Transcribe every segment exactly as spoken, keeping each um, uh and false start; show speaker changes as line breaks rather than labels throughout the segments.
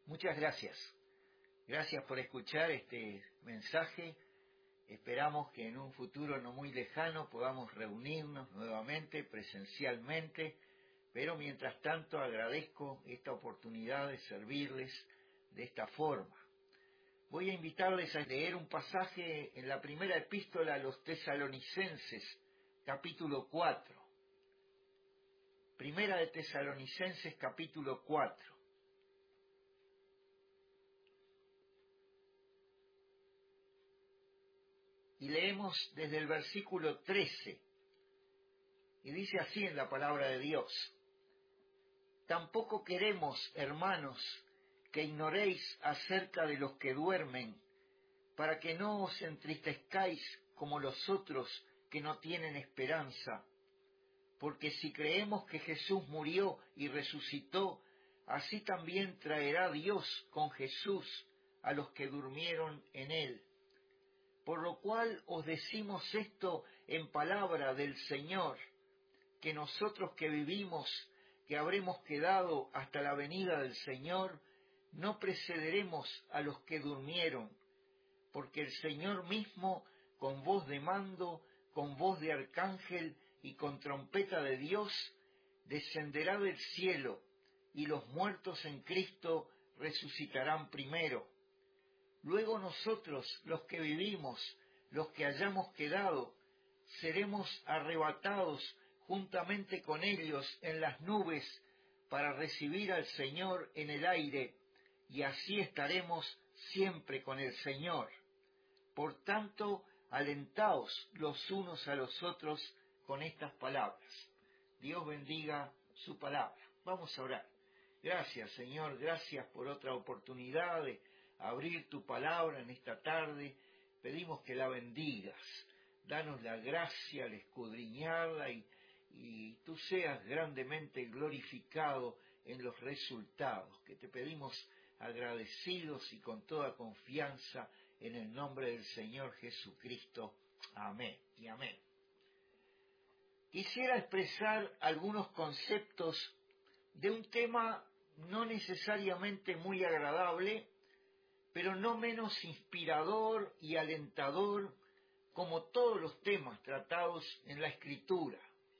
Muchas gracias. Gracias por escuchar este mensaje. Esperamos que en un futuro no muy lejano podamos reunirnos nuevamente, presencialmente, pero mientras tanto agradezco esta oportunidad de servirles de esta forma. Voy a invitarles a leer un pasaje en la primera epístola a los Tesalonicenses, capítulo cuatro. Primera de Tesalonicenses, capítulo cuatro. Y leemos desde el versículo trece, y dice así en la palabra de Dios: Tampoco queremos, hermanos, que ignoréis acerca de los que duermen, para que no os entristezcáis como los otros que no tienen esperanza. Porque si creemos que Jesús murió y resucitó, así también traerá Dios con Jesús a los que durmieron en él. Por lo cual os decimos esto en palabra del Señor, que nosotros que vivimos, que habremos quedado hasta la venida del Señor, no precederemos a los que durmieron, porque el Señor mismo, con voz de mando, con voz de arcángel y con trompeta de Dios, descenderá del cielo, y los muertos en Cristo resucitarán primero. Luego nosotros, los que vivimos, los que hayamos quedado, seremos arrebatados juntamente con ellos en las nubes para recibir al Señor en el aire, y así estaremos siempre con el Señor. Por tanto, alentaos los unos a los otros con estas palabras. Dios bendiga su palabra. Vamos a orar. Gracias, Señor, gracias por otra oportunidad de abrir tu palabra en esta tarde. Pedimos que la bendigas. Danos la gracia al escudriñarla y, y tú seas grandemente glorificado en los resultados, que te pedimos agradecidos y con toda confianza en el nombre del Señor Jesucristo. Amén y amén. Quisiera expresar algunos conceptos de un tema no necesariamente muy agradable, pero no menos inspirador y alentador como todos los temas tratados en la Escritura.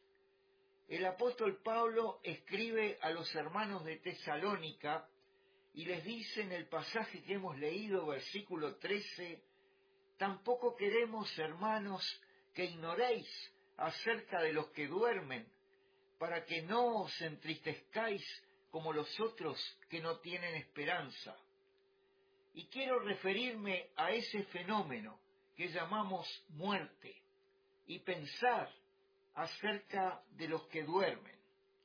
El apóstol Pablo escribe a los hermanos de Tesalónica y les dice en el pasaje que hemos leído, versículo trece, tampoco queremos, hermanos, que ignoréis acerca de los que duermen, para que no os entristezcáis como los otros que no tienen esperanza. Y quiero referirme a ese fenómeno que llamamos muerte y pensar acerca de los que duermen.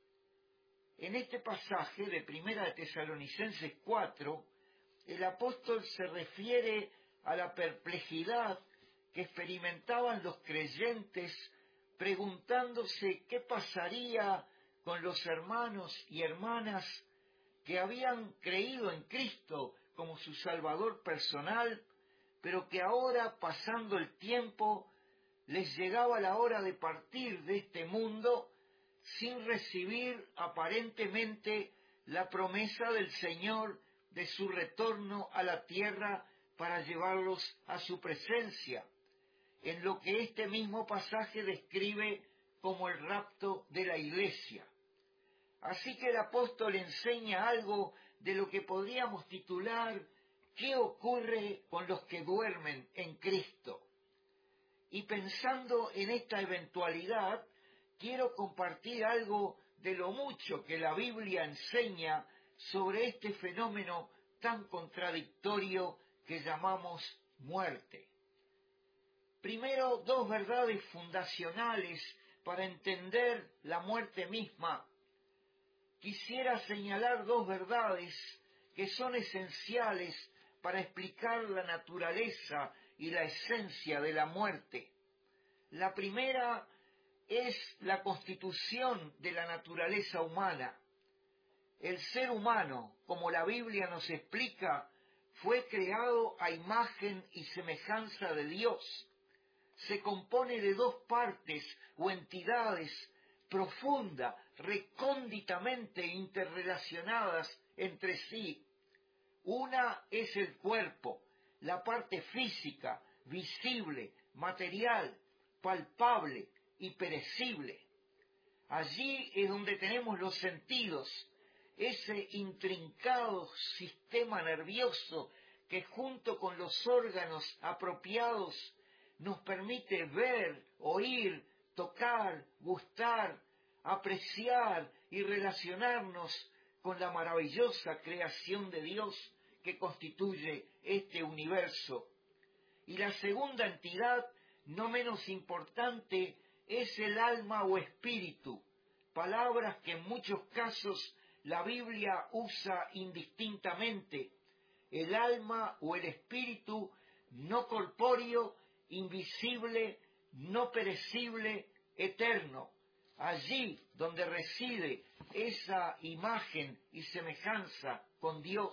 En este pasaje de Primera de Tesalonicenses cuatro, el apóstol se refiere a la perplejidad que experimentaban los creyentes preguntándose qué pasaría con los hermanos y hermanas que habían creído en Cristo como su Salvador personal, pero que ahora, pasando el tiempo, les llegaba la hora de partir de este mundo sin recibir aparentemente la promesa del Señor de su retorno a la tierra para llevarlos a su presencia, en lo que este mismo pasaje describe como el rapto de la iglesia. Así que el apóstol enseña algo de lo que podríamos titular ¿qué ocurre con los que duermen en Cristo? Y pensando en esta eventualidad, quiero compartir algo de lo mucho que la Biblia enseña sobre este fenómeno tan contradictorio que llamamos muerte. Primero, dos verdades fundacionales para entender la muerte misma. Quisiera señalar dos verdades que son esenciales para explicar la naturaleza y la esencia de la muerte. La primera es la constitución de la naturaleza humana. El ser humano, como la Biblia nos explica, fue creado a imagen y semejanza de Dios. Se compone de dos partes o entidades profunda, recónditamente interrelacionadas entre sí. Una es el cuerpo, la parte física, visible, material, palpable y perecible. Allí es donde tenemos los sentidos, ese intrincado sistema nervioso que junto con los órganos apropiados nos permite ver, oír, tocar, gustar, apreciar y relacionarnos con la maravillosa creación de Dios que constituye este universo. Y la segunda entidad, no menos importante, es el alma o espíritu, palabras que en muchos casos la Biblia usa indistintamente. El alma o el espíritu no corpóreo, invisible, no perecible, eterno. Allí donde reside esa imagen y semejanza con Dios.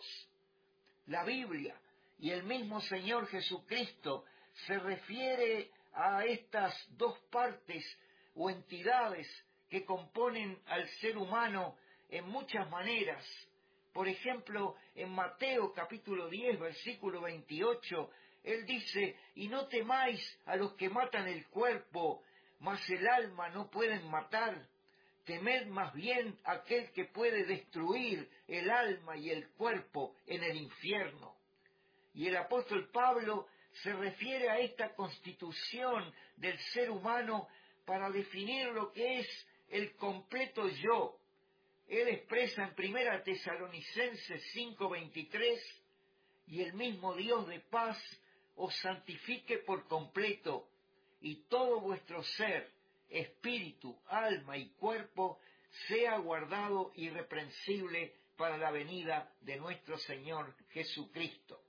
La Biblia y el mismo Señor Jesucristo se refiere a estas dos partes o entidades que componen al ser humano en muchas maneras. Por ejemplo, en Mateo capítulo diez, versículo veintiocho, Él dice, y no temáis a los que matan el cuerpo, mas el alma no pueden matar. Temed más bien a aquel que puede destruir el alma y el cuerpo en el infierno. Y el apóstol Pablo se refiere a esta constitución del ser humano para definir lo que es el completo yo. Él expresa en Primera Tesalonicenses cinco veintitrés, y el mismo Dios de paz os santifique por completo, y todo vuestro ser, espíritu, alma y cuerpo, sea guardado irreprensible para la venida de nuestro Señor Jesucristo.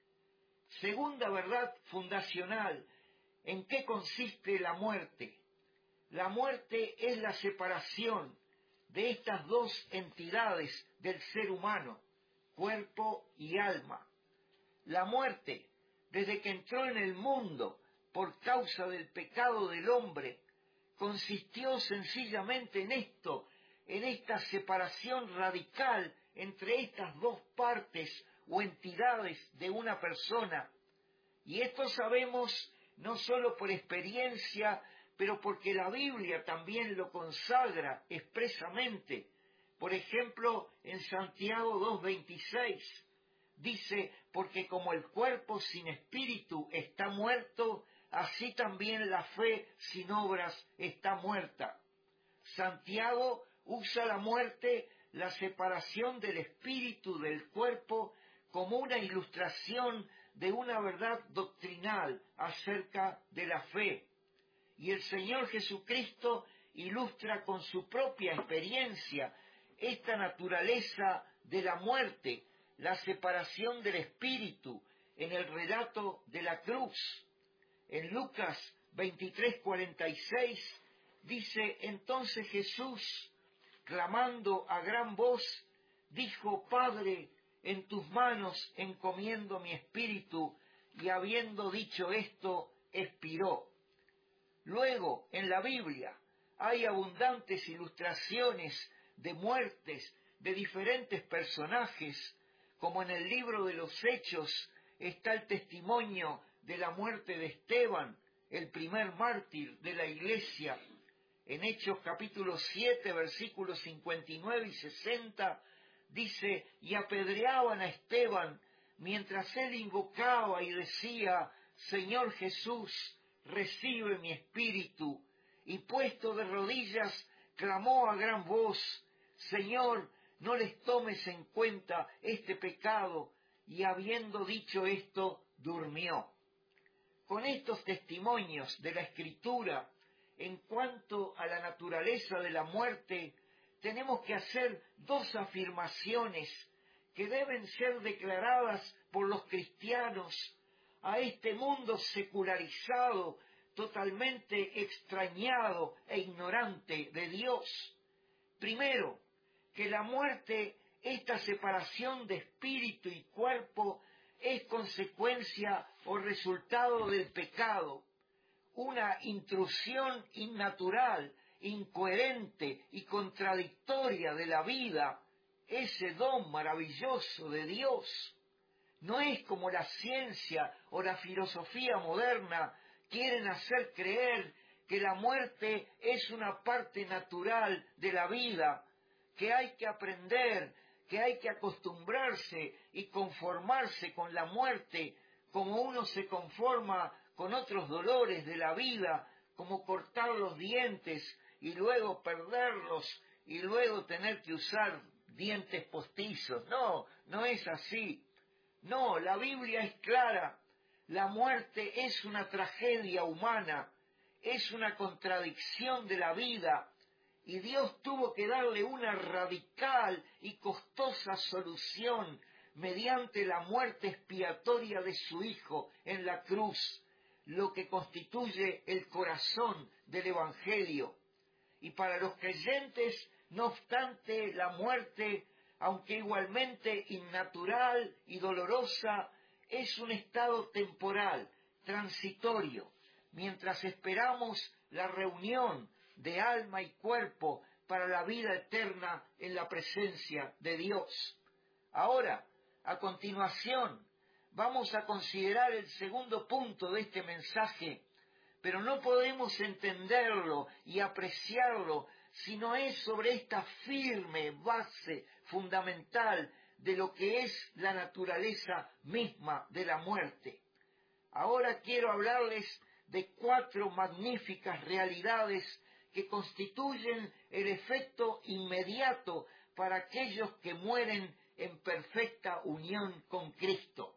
Segunda verdad fundacional, ¿en qué consiste la muerte? La muerte es la separación de estas dos entidades del ser humano, cuerpo y alma. La muerte, desde que entró en el mundo por causa del pecado del hombre, consistió sencillamente en esto, en esta separación radical entre estas dos partes o entidades de una persona. Y esto sabemos no solo por experiencia, pero porque la Biblia también lo consagra expresamente. Por ejemplo, en Santiago dos veintiséis dice, porque como el cuerpo sin espíritu está muerto, así también la fe sin obras está muerta. Santiago usa la muerte, la separación del espíritu del cuerpo, como una ilustración de una verdad doctrinal acerca de la fe. Y el Señor Jesucristo ilustra con su propia experiencia esta naturaleza de la muerte, la separación del espíritu, en el relato de la cruz. En Lucas veintitrés cuarenta y seis dice, entonces Jesús, clamando a gran voz, dijo, Padre, en tus manos encomiendo mi espíritu, y habiendo dicho esto, expiró. Luego, en la Biblia, hay abundantes ilustraciones de muertes de diferentes personajes, como en el libro de los Hechos está el testimonio de la muerte de Esteban, el primer mártir de la Iglesia. En Hechos capítulo siete, versículos cincuenta y nueve y sesenta, dice, y apedreaban a Esteban, mientras él invocaba y decía, Señor Jesús, recibe mi espíritu, y puesto de rodillas, clamó a gran voz, Señor, no les tomes en cuenta este pecado, y habiendo dicho esto, durmió. Con estos testimonios de la Escritura, en cuanto a la naturaleza de la muerte, tenemos que hacer dos afirmaciones que deben ser declaradas por los cristianos a este mundo secularizado, totalmente extrañado e ignorante de Dios. Primero, que la muerte, esta separación de espíritu y cuerpo, es consecuencia o resultado del pecado, una intrusión innatural, incoherente y contradictoria de la vida, ese don maravilloso de Dios. No es como la ciencia o la filosofía moderna quieren hacer creer que la muerte es una parte natural de la vida, que hay que aprender, que hay que acostumbrarse y conformarse con la muerte, como uno se conforma con otros dolores de la vida, como cortar los dientes y luego perderlos y luego tener que usar dientes postizos. No, no es así. No, la Biblia es clara. La muerte es una tragedia humana, es una contradicción de la vida, y Dios tuvo que darle una radical y costosa solución mediante la muerte expiatoria de su Hijo en la cruz, lo que constituye el corazón del Evangelio. Y para los creyentes, no obstante, la muerte, aunque igualmente innatural y dolorosa, es un estado temporal, transitorio, mientras esperamos la reunión de alma y cuerpo para la vida eterna en la presencia de Dios. Ahora, a continuación, vamos a considerar el segundo punto de este mensaje, pero no podemos entenderlo y apreciarlo si no es sobre esta firme base fundamental de lo que es la naturaleza misma de la muerte. Ahora quiero hablarles de cuatro magníficas realidades que constituyen el efecto inmediato para aquellos que mueren en perfecta unión con Cristo.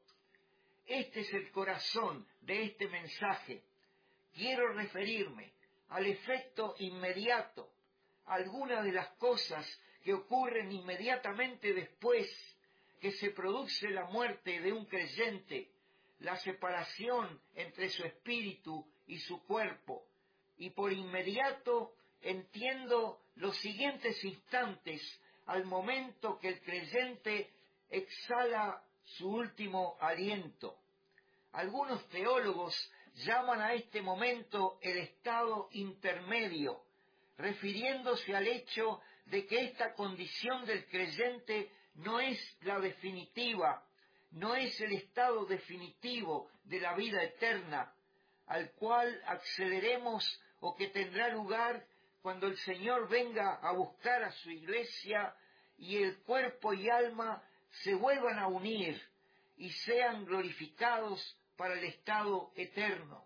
Este es el corazón de este mensaje. Quiero referirme al efecto inmediato, algunas de las cosas que ocurren inmediatamente después que se produce la muerte de un creyente, la separación entre su espíritu y su cuerpo. Y por inmediato entiendo los siguientes instantes al momento que el creyente exhala su último aliento. Algunos teólogos llaman a este momento el estado intermedio, refiriéndose al hecho de que esta condición del creyente no es la definitiva, no es el estado definitivo de la vida eterna, al cual accederemos o que tendrá lugar cuando el Señor venga a buscar a su iglesia y el cuerpo y alma se vuelvan a unir y sean glorificados para el estado eterno.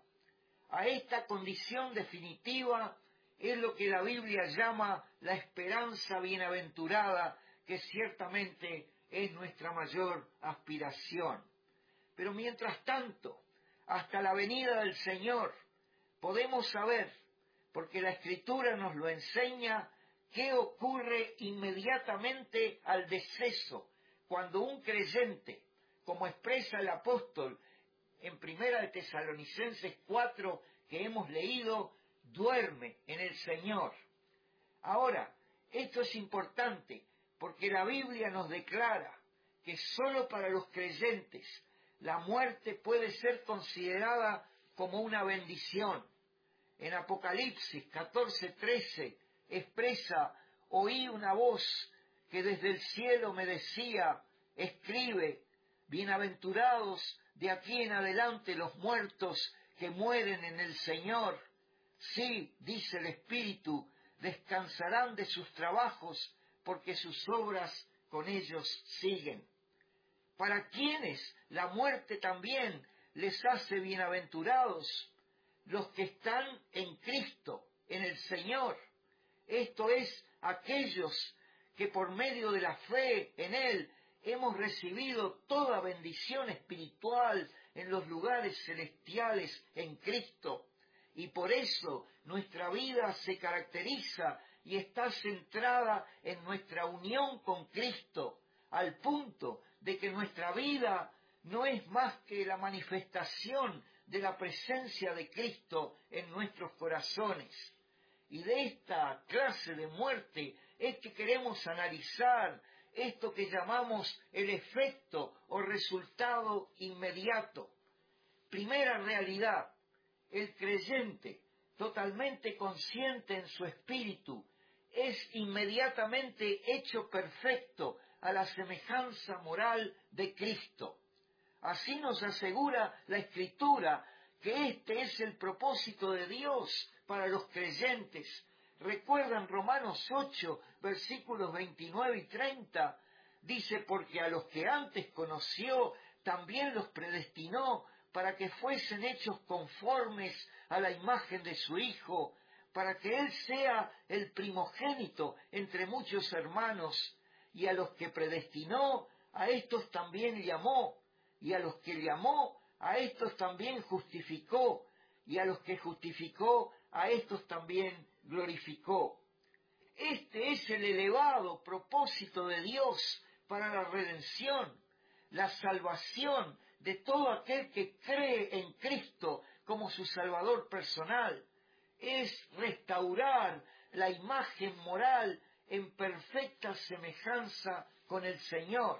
A esta condición definitiva es lo que la Biblia llama la esperanza bienaventurada, que ciertamente es nuestra mayor aspiración. Pero mientras tanto, hasta la venida del Señor, podemos saber, porque la Escritura nos lo enseña, qué ocurre inmediatamente al deceso, cuando un creyente, como expresa el apóstol en Primera de Tesalonicenses cuatro, que hemos leído, duerme en el Señor. Ahora, esto es importante, porque la Biblia nos declara que sólo para los creyentes la muerte puede ser considerada como una bendición. En Apocalipsis catorce trece expresa: oí una voz que desde el cielo me decía, escribe, bienaventurados de aquí en adelante los muertos que mueren en el Señor. Sí, dice el Espíritu, descansarán de sus trabajos, porque sus obras con ellos siguen. Para quienes la muerte también les hace bienaventurados, los que están en Cristo, en el Señor. Esto es, aquellos que por medio de la fe en Él hemos recibido toda bendición espiritual en los lugares celestiales en Cristo. Y por eso nuestra vida se caracteriza y está centrada en nuestra unión con Cristo, al punto de que nuestra vida no es más que la manifestación de la presencia de Cristo en nuestros corazones. Y de esta clase de muerte es que queremos analizar esto que llamamos el efecto o resultado inmediato. Primera realidad: el creyente, totalmente consciente en su espíritu, es inmediatamente hecho perfecto a la semejanza moral de Cristo. Así nos asegura la Escritura que este es el propósito de Dios para los creyentes. Recuerdan Romanos ocho, versículos veintinueve y treinta, dice, porque a los que antes conoció, también los predestinó para que fuesen hechos conformes a la imagen de su Hijo, para que Él sea el primogénito entre muchos hermanos, y a los que predestinó, a estos también llamó, y a los que llamó, a estos también justificó, y a los que justificó, a estos también glorificó. Este es el elevado propósito de Dios para la redención, la salvación de todo aquel que cree en Cristo como su Salvador personal. Es restaurar la imagen moral en perfecta semejanza con el Señor.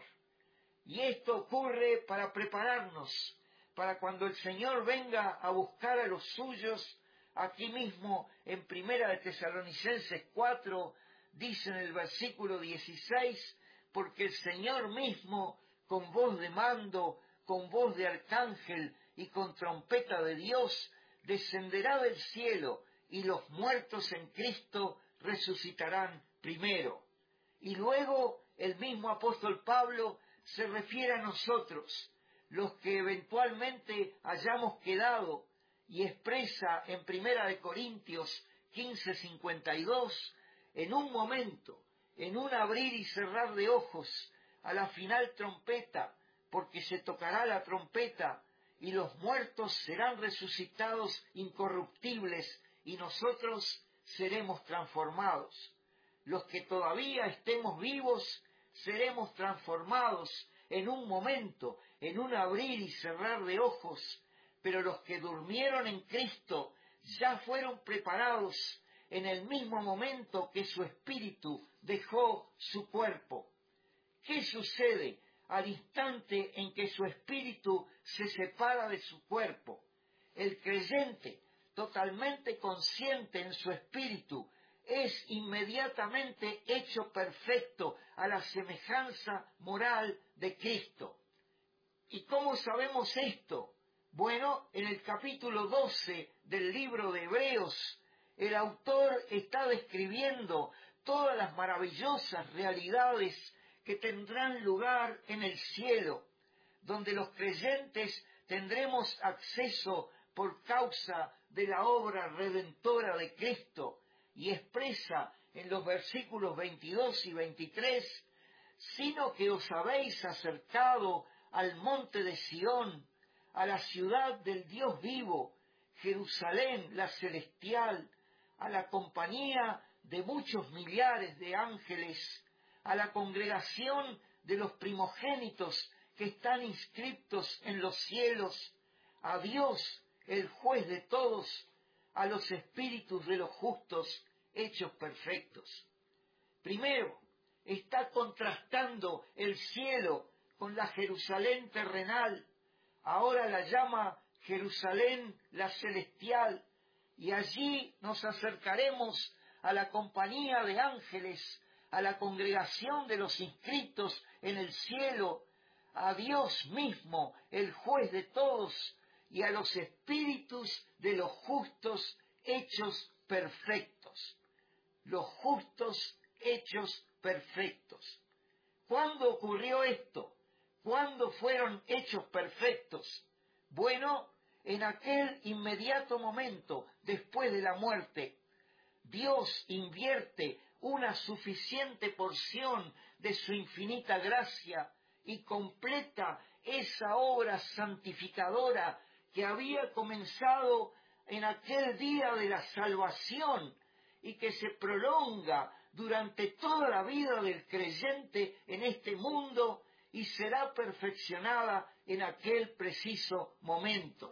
Y esto ocurre para prepararnos, para cuando el Señor venga a buscar a los suyos. Aquí mismo en Primera de Tesalonicenses cuatro, dice en el versículo dieciséis, porque el Señor mismo, con voz de mando, con voz de arcángel y con trompeta de Dios, descenderá del cielo, y los muertos en Cristo resucitarán primero. Y luego el mismo apóstol Pablo se refiere a nosotros, los que eventualmente hayamos quedado, y expresa en Primera de Corintios quince, cincuenta y dos, en un momento, en un abrir y cerrar de ojos, a la final trompeta, porque se tocará la trompeta, y los muertos serán resucitados incorruptibles, y nosotros seremos transformados. Los que todavía estemos vivos, seremos transformados en un momento, en un abrir y cerrar de ojos, pero los que durmieron en Cristo ya fueron preparados en el mismo momento que su espíritu dejó su cuerpo. ¿Qué sucede al instante en que su espíritu se separa de su cuerpo? El creyente, totalmente consciente en su espíritu, es inmediatamente hecho perfecto a la semejanza moral de Cristo. ¿Y cómo sabemos esto? Bueno, en el capítulo doce del libro de Hebreos, el autor está describiendo todas las maravillosas realidades que tendrán lugar en el cielo, donde los creyentes tendremos acceso por causa de la obra redentora de Cristo, y expresa en los versículos veintidós y veintitrés, sino que os habéis acercado al monte de Sión, a la ciudad del Dios vivo, Jerusalén la celestial, a la compañía de muchos millares de ángeles, a la congregación de los primogénitos que están inscriptos en los cielos, a Dios, el juez de todos, a los espíritus de los justos hechos perfectos. Primero, está contrastando el cielo con la Jerusalén terrenal. Ahora la llama Jerusalén la celestial, y allí nos acercaremos a la compañía de ángeles, a la congregación de los inscritos en el cielo, a Dios mismo, el juez de todos, y a los espíritus de los justos hechos perfectos. Los justos hechos perfectos. ¿Cuándo ocurrió esto? ¿Cuándo fueron hechos perfectos? Bueno, en aquel inmediato momento después de la muerte. Dios invierte una suficiente porción de su infinita gracia y completa esa obra santificadora que había comenzado en aquel día de la salvación y que se prolonga durante toda la vida del creyente en este mundo y será perfeccionada en aquel preciso momento.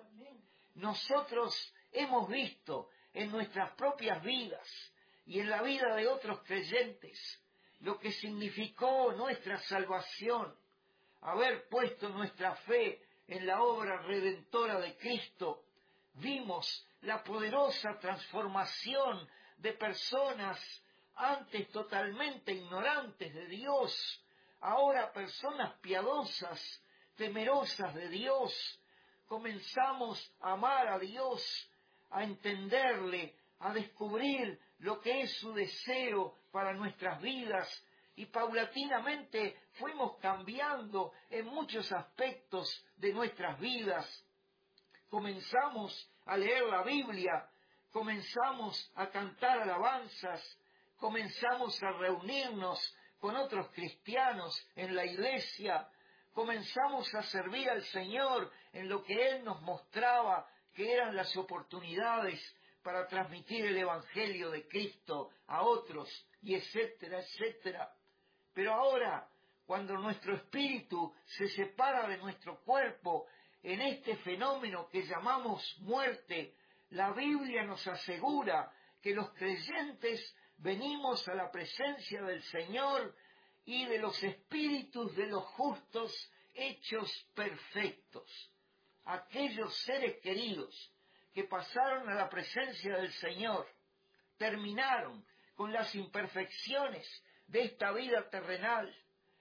Nosotros hemos visto en nuestras propias vidas y en la vida de otros creyentes lo que significó nuestra salvación, haber puesto nuestra fe en la obra redentora de Cristo. Vimos la poderosa transformación de personas antes totalmente ignorantes de Dios, ahora personas piadosas, temerosas de Dios, comenzamos a amar a Dios, a entenderle, a descubrir lo que es su deseo para nuestras vidas, y paulatinamente fuimos cambiando en muchos aspectos de nuestras vidas. Comenzamos a leer la Biblia, comenzamos a cantar alabanzas, comenzamos a reunirnos con otros cristianos en la iglesia, comenzamos a servir al Señor en lo que Él nos mostraba que eran las oportunidades para transmitir el Evangelio de Cristo a otros, y etcétera, etcétera. Pero ahora, cuando nuestro espíritu se separa de nuestro cuerpo en este fenómeno que llamamos muerte, la Biblia nos asegura que los creyentes venimos a la presencia del Señor y de los espíritus de los justos hechos perfectos. Aquellos seres queridos que pasaron a la presencia del Señor terminaron con las imperfecciones de esta vida terrenal.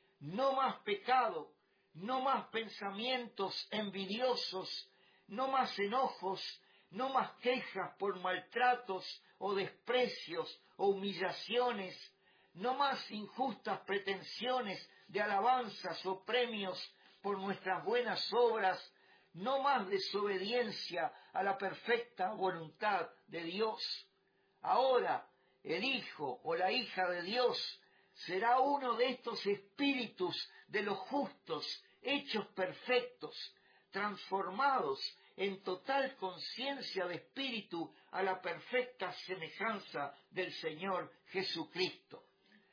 No más pecado, no más pensamientos envidiosos, no más enojos, no más quejas por maltratos o desprecios o humillaciones, no más injustas pretensiones de alabanzas o premios por nuestras buenas obras, no más desobediencia a la perfecta voluntad de Dios. Ahora, el Hijo o la hija de Dios será uno de estos espíritus de los justos, hechos perfectos, transformados en total conciencia de espíritu a la perfecta semejanza del Señor Jesucristo.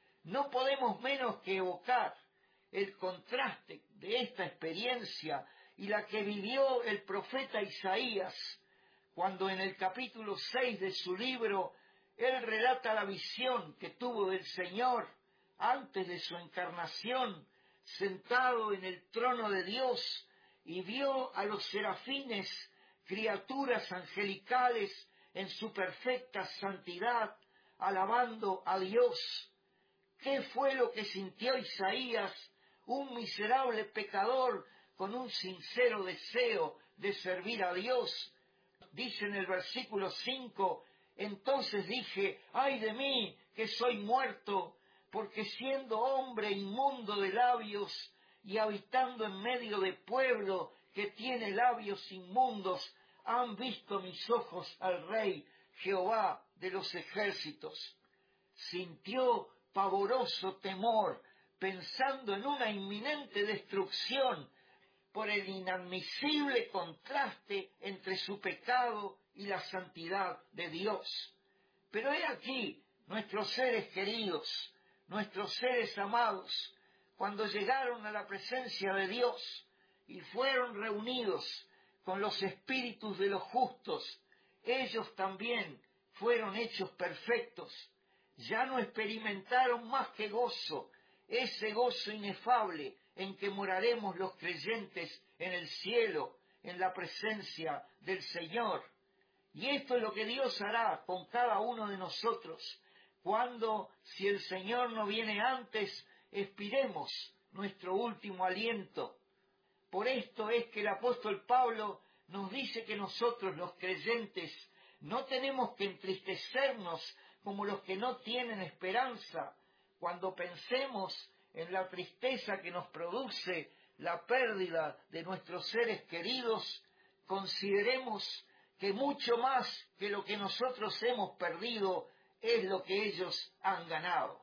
No podemos menos que evocar el contraste de esta experiencia y la que vivió el profeta Isaías, cuando en el capítulo seis de su libro él relata la visión que tuvo del Señor antes de su encarnación, sentado en el trono de Dios, y vio a los serafines, criaturas angelicales en su perfecta santidad, alabando a Dios. ¿Qué fue lo que sintió Isaías, un miserable pecador con un sincero deseo de servir a Dios? Dice en el versículo cinco, entonces dije, ¡ay de mí, que soy muerto! Porque siendo hombre inmundo de labios y habitando en medio de pueblo que tiene labios inmundos, han visto mis ojos al Rey, Jehová de los ejércitos. Sintió pavoroso temor, pensando en una inminente destrucción por el inadmisible contraste entre su pecado y la santidad de Dios. Pero he aquí nuestros seres queridos, nuestros seres amados, cuando llegaron a la presencia de Dios y fueron reunidos con los espíritus de los justos, ellos también fueron hechos perfectos. Ya no experimentaron más que gozo, ese gozo inefable en que moraremos los creyentes en el cielo, en la presencia del Señor. Y esto es lo que Dios hará con cada uno de nosotros, cuando, si el Señor no viene antes, expiremos nuestro último aliento. Por esto es que el apóstol Pablo nos dice que nosotros, los creyentes, no tenemos que entristecernos como los que no tienen esperanza, cuando pensemos en la tristeza que nos produce la pérdida de nuestros seres queridos. Consideremos que mucho más que lo que nosotros hemos perdido es lo que ellos han ganado.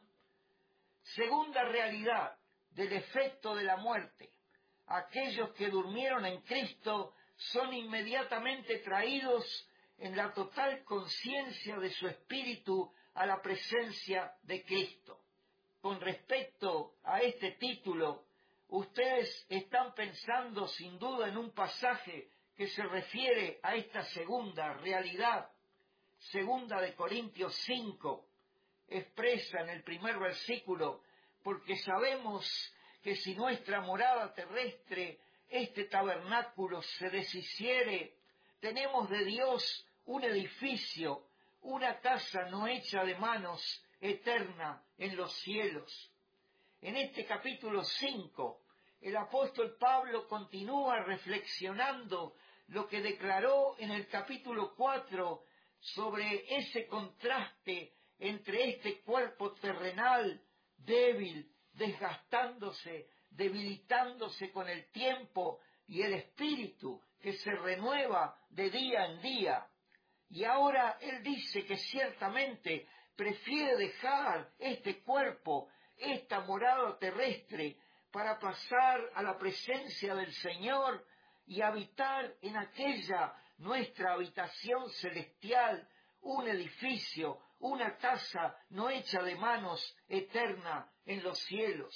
Segunda realidad del efecto de la muerte. Aquellos que durmieron en Cristo son inmediatamente traídos en la total conciencia de su espíritu a la presencia de Cristo. Con respecto a este título, ustedes están pensando sin duda en un pasaje que se refiere a esta segunda realidad. Segunda de Corintios cinco, expresa en el primer versículo, porque sabemos que si nuestra morada terrestre, este tabernáculo, se deshiciere, tenemos de Dios un edificio, una casa no hecha de manos, eterna en los cielos. En este capítulo cinco, el apóstol Pablo continúa reflexionando lo que declaró en el capítulo cuatro sobre ese contraste entre este cuerpo terrenal débil, desgastándose, debilitándose con el tiempo, y el espíritu que se renueva de día en día. Y ahora él dice que ciertamente prefiere dejar este cuerpo, esta morada terrestre, para pasar a la presencia del Señor y habitar en aquella nuestra habitación celestial, un edificio, una casa no hecha de manos, eterna en los cielos.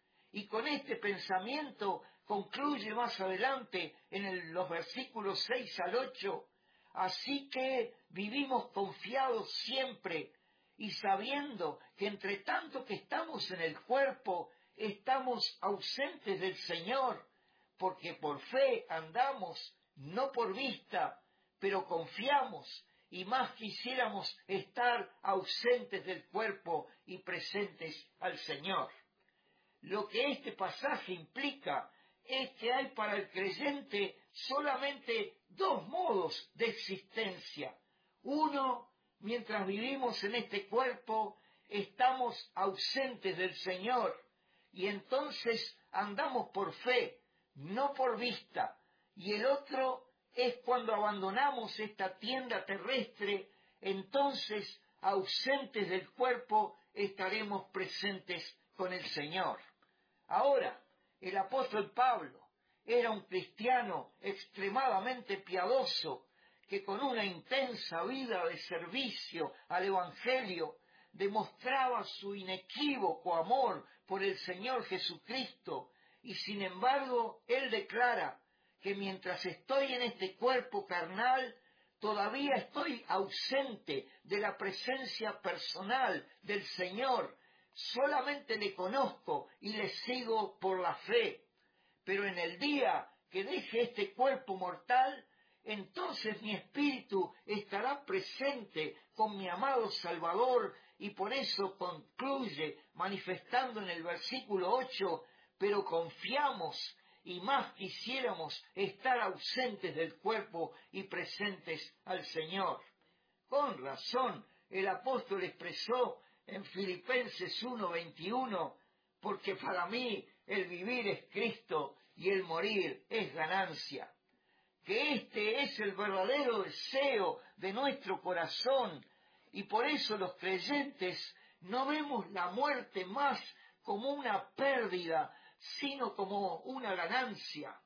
Y con este pensamiento concluye más adelante en el, los versículos seis al ocho, así que vivimos confiados siempre y sabiendo que entre tanto que estamos en el cuerpo, estamos ausentes del Señor, porque por fe andamos, no por vista, pero confiamos, y más quisiéramos estar ausentes del cuerpo y presentes al Señor. Lo que este pasaje implica es que hay para el creyente solamente dos modos de existencia. Uno, mientras vivimos en este cuerpo, estamos ausentes del Señor, y entonces andamos por fe, no por vista. Y el otro es cuando abandonamos esta tienda terrestre, entonces, ausentes del cuerpo, estaremos presentes con el Señor. Ahora, el apóstol Pablo era un cristiano extremadamente piadoso, que con una intensa vida de servicio al Evangelio demostraba su inequívoco amor por el Señor Jesucristo, y sin embargo él declara que mientras estoy en este cuerpo carnal, todavía estoy ausente de la presencia personal del Señor. Solamente le conozco y le sigo por la fe. Pero en el día que deje este cuerpo mortal, entonces mi espíritu estará presente con mi amado Salvador, y por eso concluye manifestando en el versículo ocho, pero confiamos y más quisiéramos estar ausentes del cuerpo y presentes al Señor. Con razón, el apóstol expresó en Filipenses uno veintiuno, porque para mí el vivir es Cristo y el morir es ganancia. Que este es el verdadero deseo de nuestro corazón, y por eso los creyentes no vemos la muerte más como una pérdida, sino como una ganancia.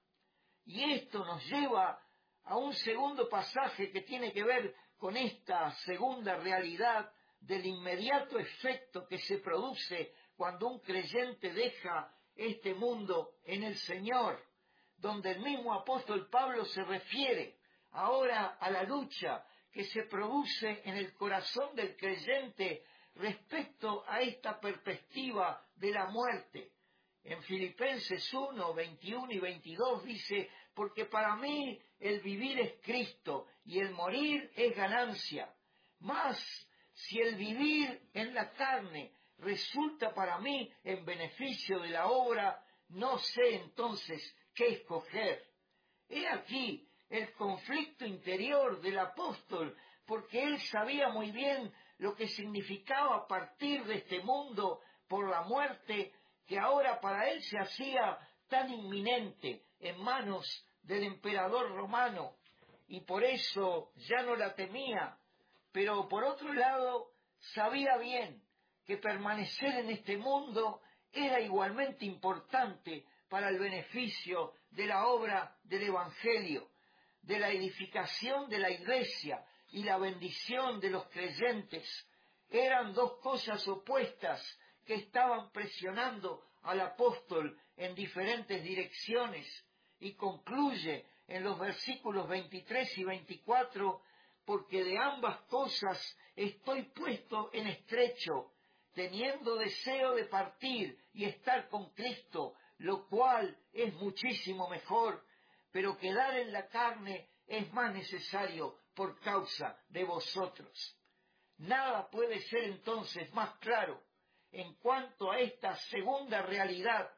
Y esto nos lleva a un segundo pasaje que tiene que ver con esta segunda realidad del inmediato efecto que se produce cuando un creyente deja este mundo en el Señor, donde el mismo apóstol Pablo se refiere ahora a la lucha que se produce en el corazón del creyente respecto a esta perspectiva de la muerte. En Filipenses uno, veintiuno y veintidós dice, porque para mí el vivir es Cristo y el morir es ganancia. Mas si el vivir en la carne resulta para mí en beneficio de la obra, no sé entonces qué escoger. He aquí el conflicto interior del apóstol, porque él sabía muy bien lo que significaba partir de este mundo por la muerte, que ahora para él se hacía tan inminente en manos del emperador romano, y por eso ya no la temía. Pero por otro lado, sabía bien que permanecer en este mundo era igualmente importante para el beneficio de la obra del Evangelio, de la edificación de la Iglesia y la bendición de los creyentes. Eran dos cosas opuestas que estaban presionando al apóstol en diferentes direcciones, y concluye en los versículos veintitrés y veinticuatro, porque de ambas cosas estoy puesto en estrecho, teniendo deseo de partir y estar con Cristo, lo cual es muchísimo mejor, pero quedar en la carne es más necesario por causa de vosotros. Nada puede ser entonces más claro en cuanto a esta segunda realidad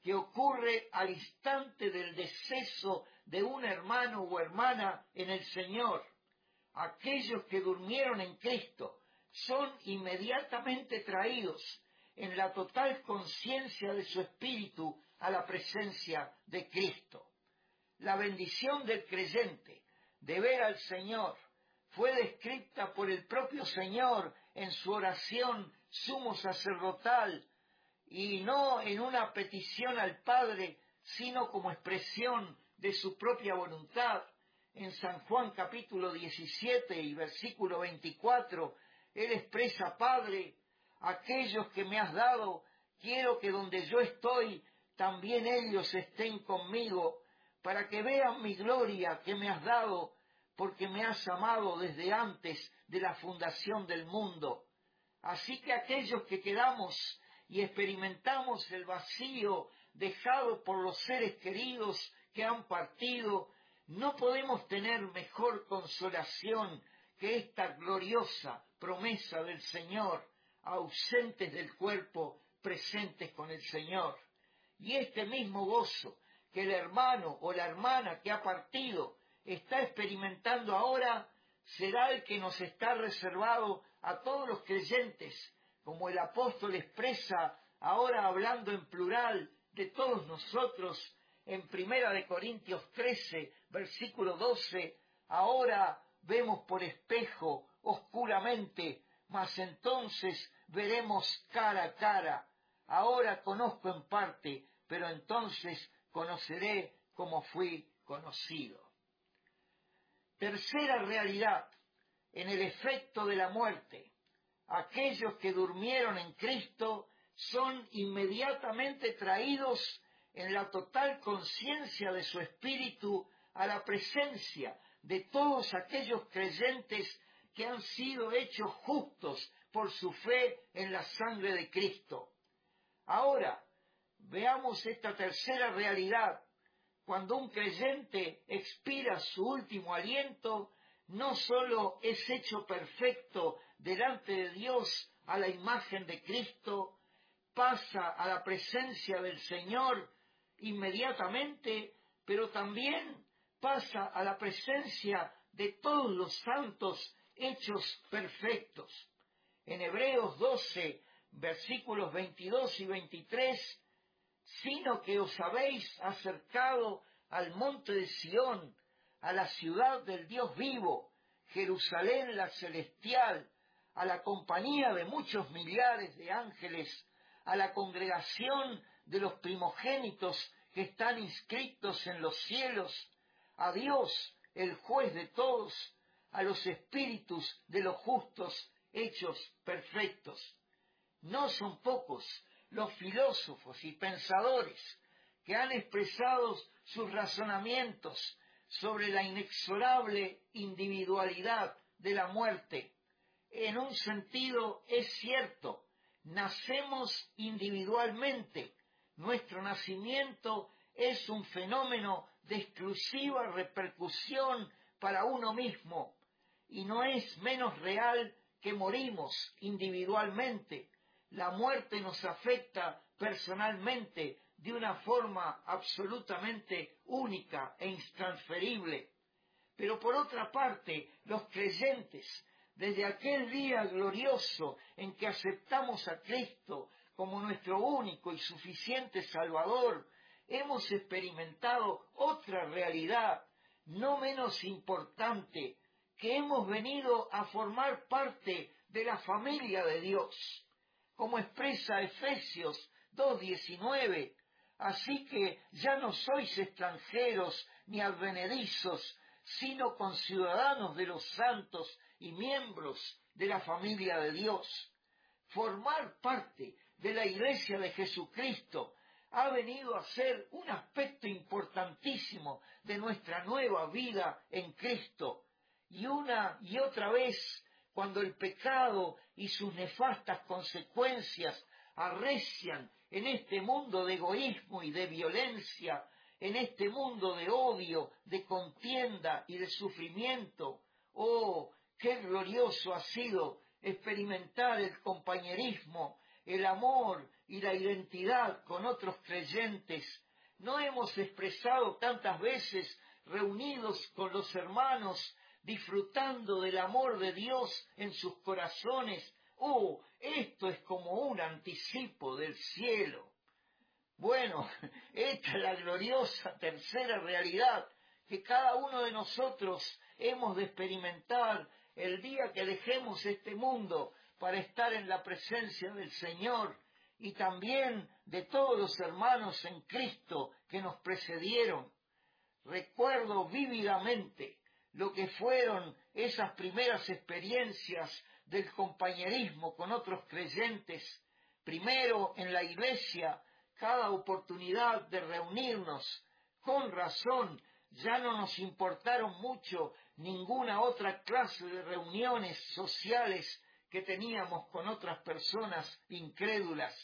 que ocurre al instante del deceso de un hermano o hermana en el Señor. Aquellos que durmieron en Cristo son inmediatamente traídos en la total conciencia de su espíritu a la presencia de Cristo. La bendición del creyente de ver al Señor fue descrita por el propio Señor en su oración sumo sacerdotal, y no en una petición al Padre, sino como expresión de su propia voluntad. En San Juan capítulo diecisiete y versículo veinticuatro, Él expresa: Padre, aquellos que me has dado, quiero que donde yo estoy, también ellos estén conmigo, para que vean mi gloria que me has dado, porque me has amado desde antes de la fundación del mundo. Así que aquellos que quedamos y experimentamos el vacío dejado por los seres queridos que han partido, no podemos tener mejor consolación que esta gloriosa promesa del Señor: ausentes del cuerpo, presentes con el Señor. Y este mismo gozo que el hermano o la hermana que ha partido está experimentando ahora, será el que nos está reservado a todos los creyentes, como el apóstol expresa ahora hablando en plural de todos nosotros en Primera de Corintios trece, versículo doce: ahora vemos por espejo, oscuramente, mas entonces veremos cara a cara. Ahora conozco en parte, pero entonces conoceré como fui conocido. Tercera realidad, en el efecto de la muerte. Aquellos que durmieron en Cristo son inmediatamente traídos en la total conciencia de su espíritu a la presencia de todos aquellos creyentes que han sido hechos justos por su fe en la sangre de Cristo. Ahora, veamos esta tercera realidad. Cuando un creyente expira su último aliento, no sólo es hecho perfecto delante de Dios a la imagen de Cristo, pasa a la presencia del Señor inmediatamente, pero también pasa a la presencia de todos los santos hechos perfectos. En Hebreos doce, versículos veintidós y veintitrés, sino que os habéis acercado al monte de Sión, a la ciudad del Dios vivo, Jerusalén la celestial, a la compañía de muchos millares de ángeles, a la congregación de los primogénitos que están inscritos en los cielos, a Dios, el juez de todos, a los espíritus de los justos hechos perfectos. No son pocos los filósofos y pensadores que han expresado sus razonamientos sobre la inexorable individualidad de la muerte. En un sentido es cierto, nacemos individualmente. Nuestro nacimiento es un fenómeno de exclusiva repercusión para uno mismo, y no es menos real que morimos individualmente. La muerte nos afecta personalmente de una forma absolutamente única e intransferible. Pero por otra parte, los creyentes, desde aquel día glorioso en que aceptamos a Cristo como nuestro único y suficiente Salvador, hemos experimentado otra realidad no menos importante, que hemos venido a formar parte de la familia de Dios. Como expresa Efesios dos diecinueve, así que ya no sois extranjeros ni advenedizos, sino conciudadanos de los santos y miembros de la familia de Dios. Formar parte de la Iglesia de Jesucristo ha venido a ser un aspecto importantísimo de nuestra nueva vida en Cristo. Y una y otra vez, cuando el pecado y sus nefastas consecuencias arrecian en este mundo de egoísmo y de violencia, en este mundo de odio, de contienda y de sufrimiento, ¡oh, qué glorioso ha sido experimentar el compañerismo, el amor y la identidad con otros creyentes, no hemos expresado tantas veces reunidos con los hermanos, disfrutando del amor de Dios en sus corazones. ¡Oh, esto es como un anticipo del cielo! Bueno, esta es la gloriosa tercera realidad que cada uno de nosotros hemos de experimentar el día que dejemos este mundo para estar en la presencia del Señor, y también de todos los hermanos en Cristo que nos precedieron. Recuerdo vívidamente lo que fueron esas primeras experiencias del compañerismo con otros creyentes, primero en la iglesia, cada oportunidad de reunirnos. Con razón, ya no nos importaron mucho ninguna otra clase de reuniones sociales que teníamos con otras personas incrédulas.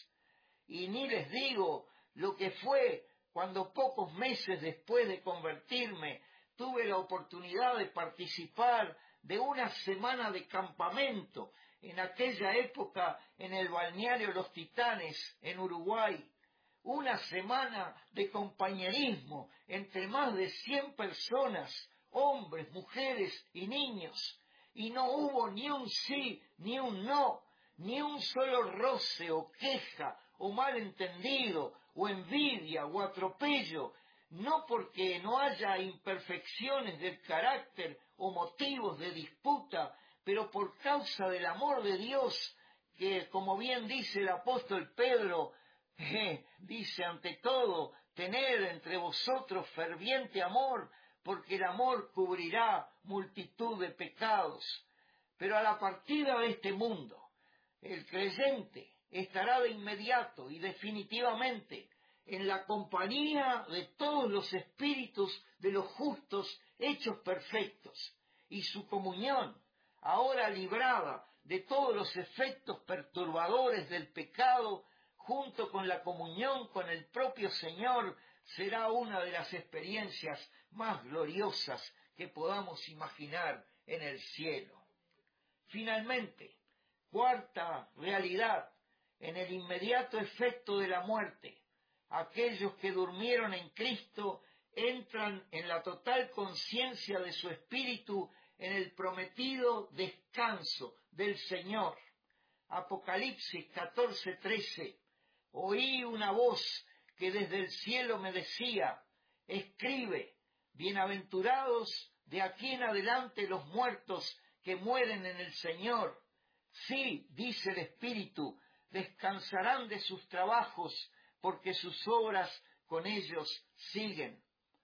Y ni les digo lo que fue cuando pocos meses después de convertirme tuve la oportunidad de participar de una semana de campamento en aquella época en el balneario Los Titanes, en Uruguay. Una semana de compañerismo entre más de cien personas, hombres, mujeres y niños, y no hubo ni un sí ni un no, ni un solo roce o queja o malentendido o envidia o atropello, no porque no haya imperfecciones del carácter o motivos de disputa, pero por causa del amor de Dios, que, como bien dice el apóstol Pedro, eh, dice ante todo, tened entre vosotros ferviente amor, porque el amor cubrirá multitud de pecados. Pero a la partida de este mundo, el creyente estará de inmediato y definitivamente en la compañía de todos los espíritus de los justos hechos perfectos, y su comunión, ahora librada de todos los efectos perturbadores del pecado, junto con la comunión con el propio Señor, será una de las experiencias más gloriosas que podamos imaginar en el cielo. Finalmente, cuarta realidad, en el inmediato efecto de la muerte, aquellos que durmieron en Cristo entran en la total conciencia de su espíritu en el prometido descanso del Señor. Apocalipsis catorce trece. Oí una voz que desde el cielo me decía: escribe, bienaventurados de aquí en adelante los muertos que mueren en el Señor. Sí, dice el Espíritu, descansarán de sus trabajos, porque sus obras con ellos siguen.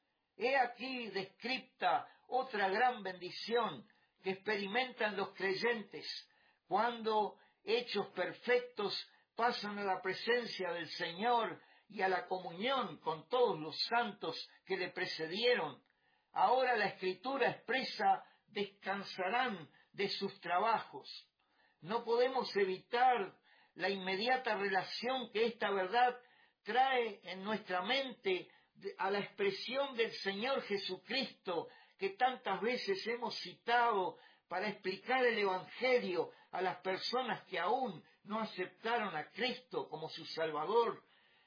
He aquí descripta otra gran bendición que experimentan los creyentes cuando, hechos perfectos, pasan a la presencia del Señor y a la comunión con todos los santos que le precedieron. Ahora la Escritura expresa: descansarán de sus trabajos. No podemos evitar la inmediata relación que esta verdad trae en nuestra mente a la expresión del Señor Jesucristo, que tantas veces hemos citado para explicar el Evangelio a las personas que aún no aceptaron a Cristo como su Salvador.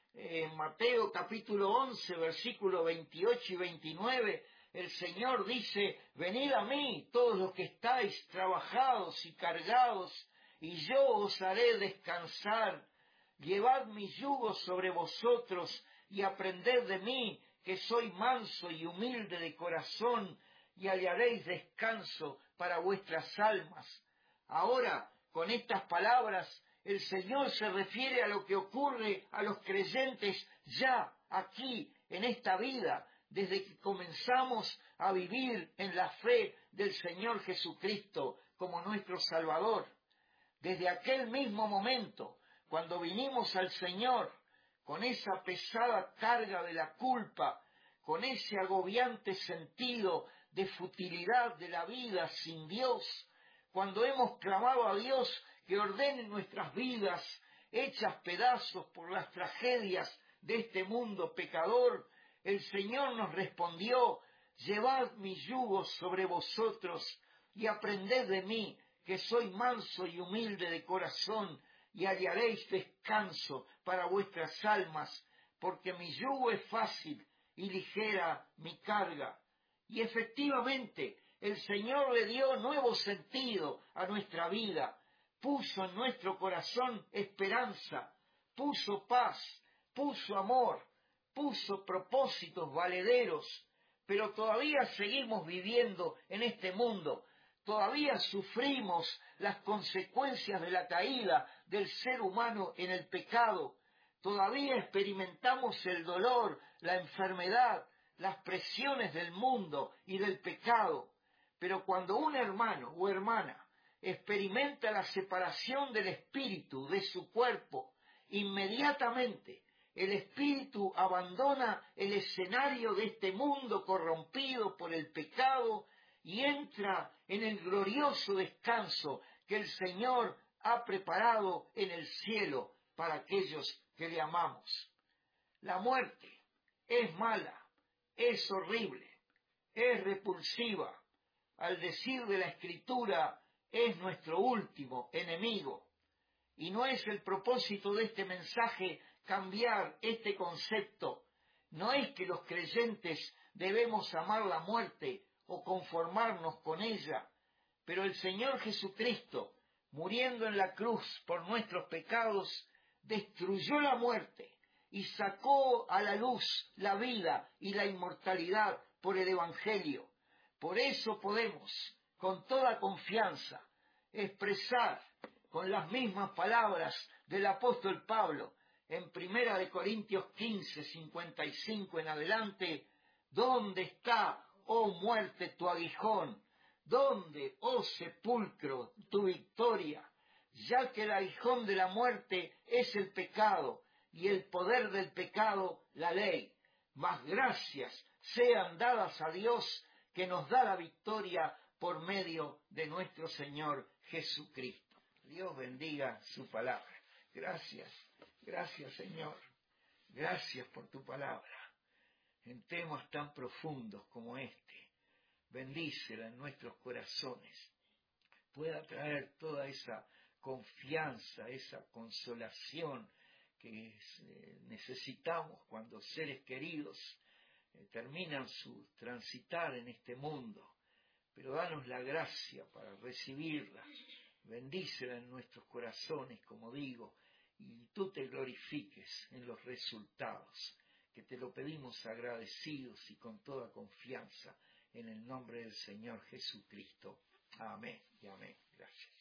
En Mateo capítulo once, versículos veintiocho y veintinueve, el Señor dice: venid a mí todos los que estáis trabajados y cargados, y yo os haré descansar. Llevad mi yugo sobre vosotros y aprended de mí, que soy manso y humilde de corazón, y hallaréis descanso para vuestras almas. Ahora, con estas palabras, el Señor se refiere a lo que ocurre a los creyentes ya, aquí, en esta vida, desde que comenzamos a vivir en la fe del Señor Jesucristo como nuestro Salvador. Desde aquel mismo momento, cuando vinimos al Señor con esa pesada carga de la culpa, con ese agobiante sentido de futilidad de la vida sin Dios, cuando hemos clamado a Dios que ordene nuestras vidas hechas pedazos por las tragedias de este mundo pecador, el Señor nos respondió: llevad mi yugo sobre vosotros y aprended de mí, que soy manso y humilde de corazón, y hallaréis descanso para vuestras almas, porque mi yugo es fácil y ligera mi carga. Y efectivamente, el Señor le dio nuevo sentido a nuestra vida, puso en nuestro corazón esperanza, puso paz, puso amor, puso propósitos valederos, pero todavía seguimos viviendo en este mundo, todavía sufrimos las consecuencias de la caída del ser humano en el pecado, todavía experimentamos el dolor, la enfermedad, las presiones del mundo y del pecado. Pero cuando un hermano o hermana experimenta la separación del espíritu de su cuerpo, inmediatamente el espíritu abandona el escenario de este mundo corrompido por el pecado y entra en el glorioso descanso que el Señor ha preparado en el cielo para aquellos que le amamos. La muerte es mala, es horrible, es repulsiva. Al decir de la Escritura, es nuestro último enemigo. Y no es el propósito de este mensaje cambiar este concepto. No es que los creyentes debemos amar la muerte o conformarnos con ella, pero el Señor Jesucristo, muriendo en la cruz por nuestros pecados, destruyó la muerte y sacó a la luz la vida y la inmortalidad por el Evangelio. Por eso podemos, con toda confianza, expresar con las mismas palabras del apóstol Pablo en Primera de Corintios quince, cincuenta y cinco en adelante: ¿dónde está, oh muerte, tu aguijón? ¿Dónde, oh sepulcro, tu victoria? Ya que el aguijón de la muerte es el pecado, y el poder del pecado la ley. Mas gracias sean dadas a Dios, que nos da la victoria por medio de nuestro Señor Jesucristo. Dios bendiga su palabra. Gracias, gracias Señor. Gracias por tu palabra. En temas tan profundos como este, bendícela en nuestros corazones. Pueda traer toda esa confianza, esa consolación que eh, necesitamos cuando seres queridos eh, terminan su transitar en este mundo. Pero danos la gracia para recibirla, bendícela en nuestros corazones, como digo, y tú te glorifiques en los resultados, que te lo pedimos agradecidos y con toda confianza, en el nombre del Señor Jesucristo. Amén y amén. Gracias.